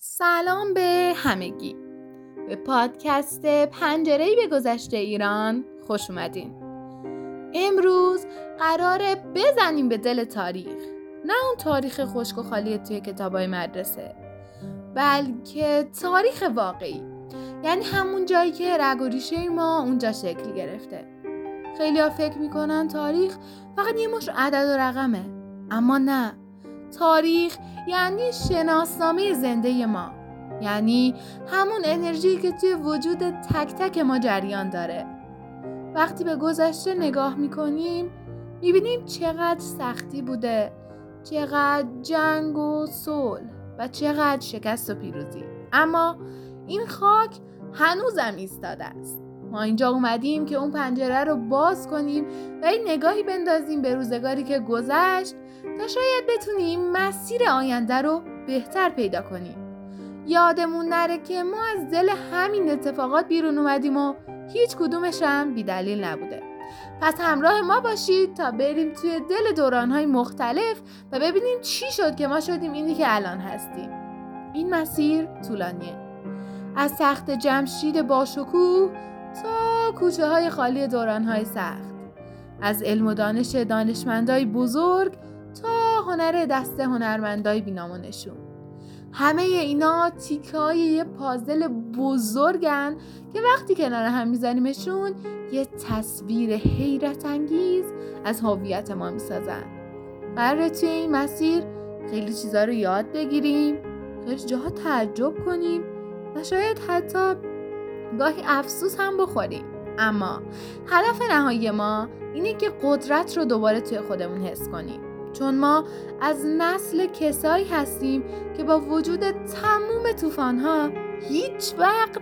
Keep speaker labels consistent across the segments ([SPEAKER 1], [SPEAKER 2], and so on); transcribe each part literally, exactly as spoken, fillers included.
[SPEAKER 1] سلام به همگی. به پادکست پنجره‌ای به گذشته ایران خوش اومدین. امروز قراره بزنیم به دل تاریخ. نه اون تاریخ خشک و خالی توی کتابای مدرسه، بلکه تاریخ واقعی. یعنی همون جایی که رگ و ریشه ما اونجا شکل گرفته. خیلی ها فکر میکنن تاریخ فقط یه مش عدد و رقمه، اما نه. تاریخ یعنی شناسنامه زنده ما، یعنی همون انرژی که توی وجود تک تک ما جریان داره. وقتی به گذشته نگاه میکنیم میبینیم چقدر سختی بوده، چقدر جنگ و صلح و چقدر شکست و پیروزی، اما این خاک هنوزم ایستاده است. ما اینجا اومدیم که اون پنجره رو باز کنیم و این نگاهی بندازیم به روزگاری که گذشت تا شاید بتونیم مسیر آینده رو بهتر پیدا کنیم. یادمون نره که ما از دل همین اتفاقات بیرون اومدیم و هیچ کدومش هم بی دلیل نبوده. پس همراه ما باشید تا بریم توی دل دوران‌های مختلف و ببینیم چی شد که ما شدیم اینی که الان هستیم. این مسیر طولانیه. از تخت جمشید باشکوه تا کوچه های خالی دوران‌های سخت. از علم و دانش دانشمندای بزرگ تا هنر دست هنرمندای بی‌نام-و-نشون. همه اینا تیکه‌های یه پازل بزرگن که وقتی کنار هم میزنیمشون یه تصویر حیرت انگیز از هویت ما میسازن. قراره توی این مسیر خیلی چیزا رو یاد بگیریم، خیلی جاها تعجب کنیم و شاید حتی گاهی افسوس هم بخوریم. اما هدف نهایی ما اینه که قدرت رو دوباره توی خودمون حس کنیم، چون ما از نسل کسایی هستیم که با وجود تموم طوفان‌ها هیچ وقت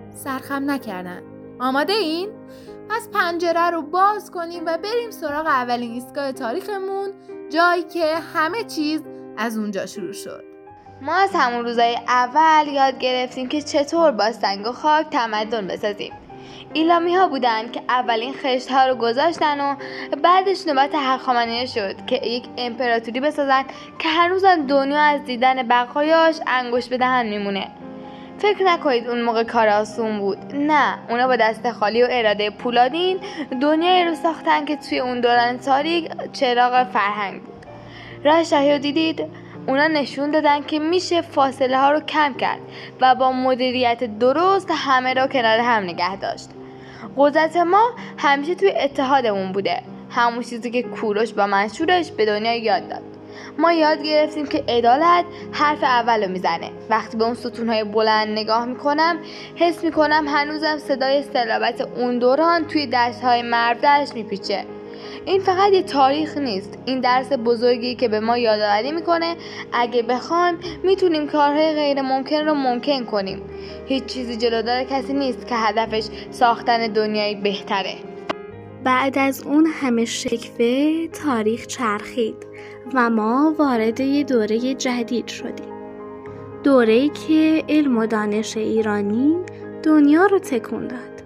[SPEAKER 1] سرخم نکردن. آماده این؟ پس پنجره رو باز کنیم و بریم سراغ اولین ایستگاه تاریخمون، جایی که همه چیز از اونجا شروع شد.
[SPEAKER 2] ما از همون روزای اول یاد گرفتیم که چطور با سنگ و خاک تمدن بسازیم. ایلامی ها بودن که اولین خشت ها رو گذاشتن و بعدش نوبت هخامنشی‌ها شد که یک امپراتوری بسازن که هنوزم دنیا از دیدن بقایاش انگشت به دهن میمونه. فکر نکنید اون موقع کار آسون بود. نه، اونا با دست خالی و اراده پولادین دنیایی رو ساختن که توی اون دوران تاریک چراغ فرهنگ بود. راه شاهی رو دیدید؟ اونا نشون دادن که میشه فاصله ها رو کم کرد و با مدیریت درست همه رو کنار هم نگه داشت. قدرت ما همیشه توی اتحادمون بوده، همون چیزی که کوروش با منشورش به دنیا یاد داد. ما یاد گرفتیم که عدالت حرف اول رو میزنه. وقتی به اون ستونهای بلند نگاه میکنم حس میکنم هنوزم صدای صلابت اون دوران توی دشت‌های مرودشت میپیچه. این فقط یه تاریخ نیست، این درس بزرگی که به ما یادآوری میکنه اگه بخوایم میتونیم کارهای غیر ممکن رو ممکن کنیم. هیچ چیزی جلودار کسی نیست که هدفش ساختن دنیایی بهتره.
[SPEAKER 3] بعد از اون همه شکوه تاریخ چرخید و ما وارد یه دوره جدید شدیم. دوره‌ای که علم و دانش ایرانی دنیا رو تکون داد.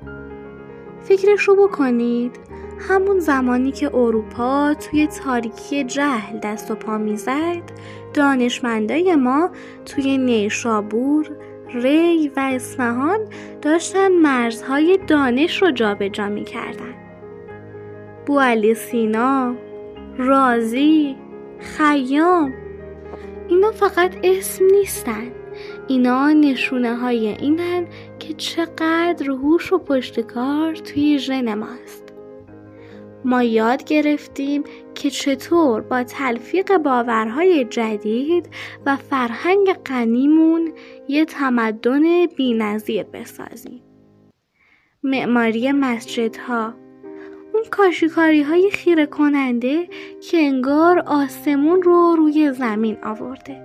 [SPEAKER 3] فکرش رو بکنید، همون زمانی که اروپا توی تاریکی جهل دست و پا میزد، دانشمندای ما توی نیشابور، ری و اصفهان داشتن مرزهای دانش رو جابجا میکردن. بوعلی سینا، رازی، خیام، اینا فقط اسم نیستن، اینا نشونه های اینن که چقدر هوش و پشتکار توی ژن ماست. ما یاد گرفتیم که چطور با تلفیق باورهای جدید و فرهنگ غنیمون یه تمدن بی‌نظیر بسازیم. معماری مسجدها، اون کاشیکاری های خیره کننده که انگار آسمون رو روی زمین آورده،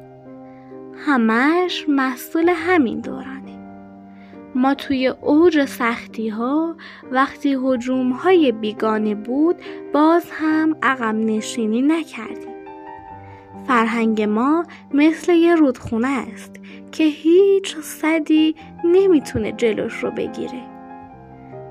[SPEAKER 3] همش محصول همین دورانه. ما توی اوج سختی ها وقتی هجوم های بیگانه بود باز هم عقب نشینی نکردیم. فرهنگ ما مثل یه رودخونه است که هیچ سدی نمیتونه جلوش رو بگیره،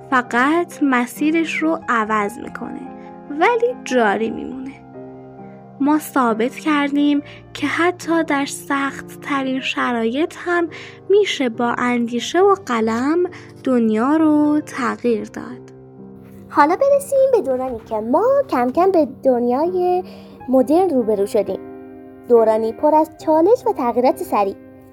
[SPEAKER 3] فقط مسیرش رو عوض میکنه ولی جاری میمونه. ما ثابت کردیم که حتی در سخت ترین شرایط هم میشه با اندیشه و قلم دنیا رو تغییر داد.
[SPEAKER 4] حالا برسیم به دورانی که ما کم کم به دنیای مدرن روبرو شدیم. دورانی پر از چالش و تغییرات سریع،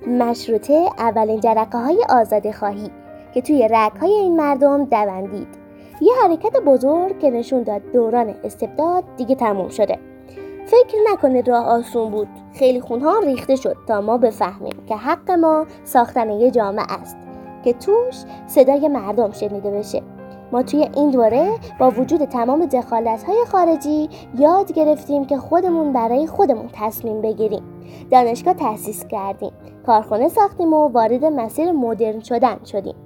[SPEAKER 4] مشروطه اولین جرقه های آزادی خواهی که توی رگ‌های این مردم دوندید. یه حرکت بزرگ که نشون داد دوران استبداد دیگه تموم شده. فکر نکنید راه آسون بود. خیلی خونها ریخته شد تا ما بفهمیم که حق ما ساختن یه جامعه است که توش صدای مردم شنیده بشه. ما توی این دوره با وجود تمام دخالت‌های خارجی یاد گرفتیم که خودمون برای خودمون تصمیم بگیریم. دانشگاه تأسیس کردیم، کارخانه ساختیم و وارد مسیر مدرن شدن شدیم.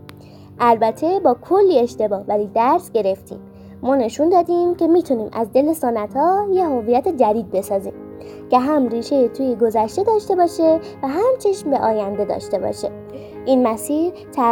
[SPEAKER 4] البته با کلی اشتباه، ولی درس گرفتیم. ما نشون دادیم که میتونیم از دل سنت‌ها یه هویت جدید بسازیم که هم ریشه توی گذشته داشته باشه و هم چشم به آینده داشته باشه. این مسیر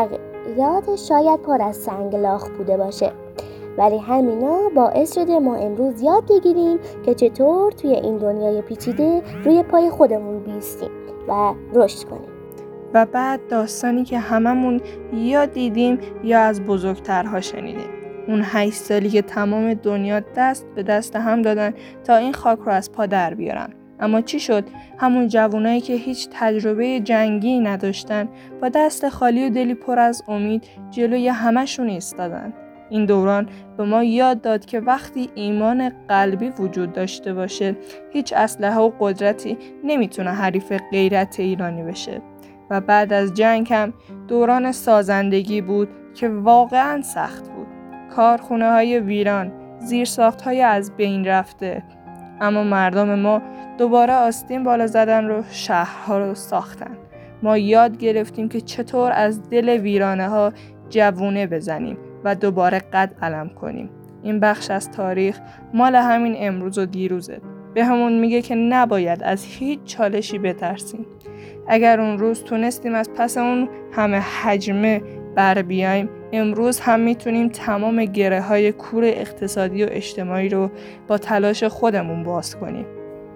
[SPEAKER 4] تغییرات شاید پر از سنگلاخ بوده باشه، ولی همینا باعث شده ما امروز یاد بگیریم که چطور توی این دنیای پیچیده روی پای خودمون بیستیم و رشد کنیم.
[SPEAKER 5] و بعد داستانی که هممون یا دیدیم یا از بزرگترها شنیدیم. اون هشت سالی که تمام دنیا دست به دست هم دادن تا این خاک رو از پا در بیارن. اما چی شد؟ همون جوانایی که هیچ تجربه جنگی نداشتن با دست خالی و دلی پر از امید جلوی همشون ایستادن. این دوران به ما یاد داد که وقتی ایمان قلبی وجود داشته باشه، هیچ اسلحه و قدرتی نمیتونه حریف غیرت ایرانی بشه. و بعد از جنگ هم دوران سازندگی بود که واقعاً سخت بود. کارخونه های ویران، زیرساخت های از بین رفته. اما مردم ما دوباره آستین بالا زدن رو، شهرها رو ساختن. ما یاد گرفتیم که چطور از دل ویرانه ها جوونه بزنیم و دوباره قد علم کنیم. این بخش از تاریخ مال همین امروز و دیروزه. به همون میگه که نباید از هیچ چالشی بترسیم. اگر اون روز تونستیم از پس اون همه حجمه بر بیایم، امروز هم میتونیم تمام گره های کور اقتصادی و اجتماعی رو با تلاش خودمون باز کنیم.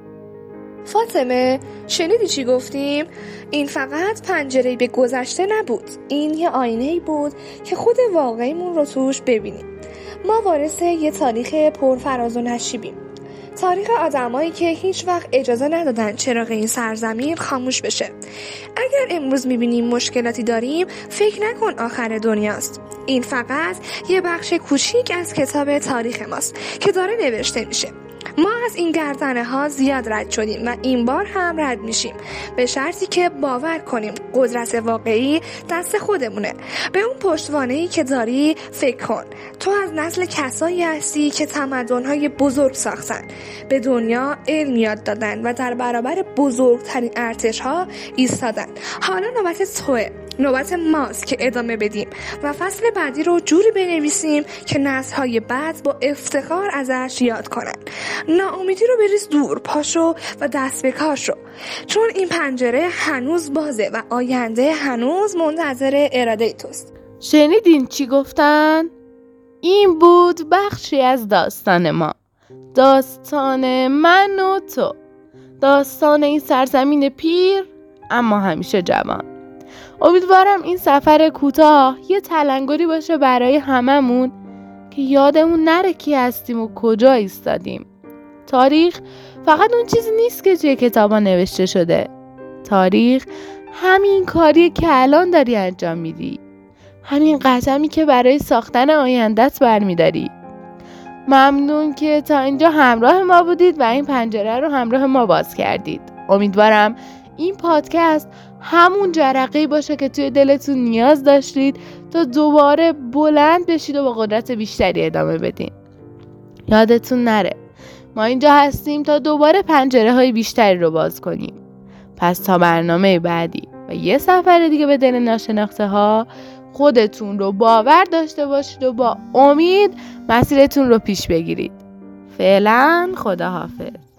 [SPEAKER 6] فاطمه، شنیدی چی گفتیم؟ این فقط پنجره‌ای به گذشته نبود. این یه آینه‌ای بود که خود واقعیمون رو توش ببینیم. ما وارث یه تاریخ پرفراز و نشیبیم. تاریخ آدمایی که هیچ وقت اجازه ندادن چراغ این سرزمین خاموش بشه. اگر امروز میبینیم مشکلاتی داریم، فکر نکن آخر دنیاست. این فقط یه بخش کوچیک از کتاب تاریخ ماست که داره نوشته میشه. ما از این گردنه ها زیاد رد شدیم و این بار هم رد میشیم، به شرطی که باور کنیم قدرت واقعی دست خودمونه. به اون پشتوانه‌ای که داری فکر کن. تو از نسل کسایی هستی که تمدن‌های بزرگ ساختن، به دنیا علم یاد دادن و در برابر بزرگترین ارتش‌ها ایستادن. حالا نوبت توه، نوبت ماست که ادامه بدیم و فصل بعدی رو جوری بنویسیم که نسل‌های بعد با افتخار ازش یاد کنن. ناامیدی رو بریز دور، پاشو و دست به کار شو، چون این پنجره هنوز بازه و آینده هنوز منتظر اراده توست.
[SPEAKER 1] شنیدین چی گفتن؟ این بود بخشی از داستان ما، داستان من و تو، داستان این سرزمین پیر اما همیشه جوان. امیدوارم این سفر کوتاه یه تلنگری باشه برای هممون که یادمون نره کی هستیم و کجا ایستادیم. تاریخ فقط اون چیزی نیست که توی کتابا نوشته شده. تاریخ همین کاریه که الان داری انجام میدی، همین قدمی که برای ساختن آینده‌ت برمیداری. ممنون که تا اینجا همراه ما بودید و این پنجره رو همراه ما باز کردید. امیدوارم این پادکست همون جرقه‌ای باشه که توی دلتون نیاز داشتید تا دوباره بلند بشید و با قدرت بیشتری ادامه بدین. یادتون نره ما اینجا هستیم تا دوباره پنجره های بیشتری رو باز کنیم. پس تا برنامه بعدی و یه سفر دیگه به دل ناشناخته ها، خودتون رو باور داشته باشید و با امید مسیرتون رو پیش بگیرید. فعلا خداحافظ.